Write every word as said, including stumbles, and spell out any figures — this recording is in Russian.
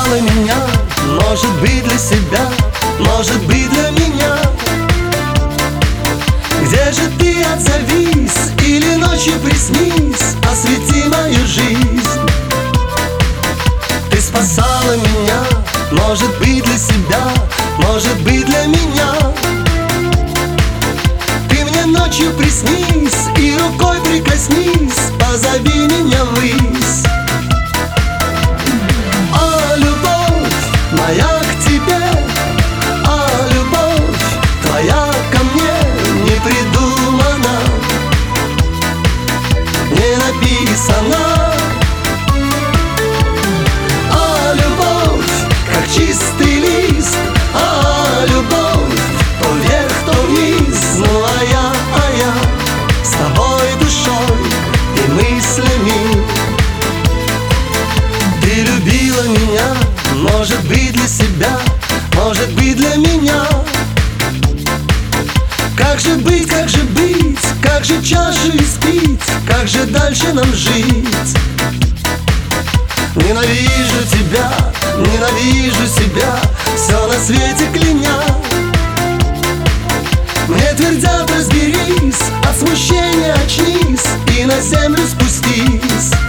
спасала меня, может быть для себя, может быть для меня. Где же ты, отзовись, или ночью приснись, освети мою жизнь. Ты спасала меня, может быть для себя, может быть для меня. Ты мне ночью приснись и рукой прикоснись, позови меня ввысь. О, любовь моя к тебе, о, любовь твоя ко мне не придумана, не написана. О, любовь, как чистый лист, о, любовь, то вверх, то вниз. Ну а я, а я с тобой душой и мыслями. Ты любила меня, может быть для себя, может быть для меня. Как же быть, как же быть, как же чашу испить, как же дальше нам жить? Ненавижу тебя, ненавижу себя, все на свете кляня. Мне твердят, разберись, от смущения очнись и на землю спустись.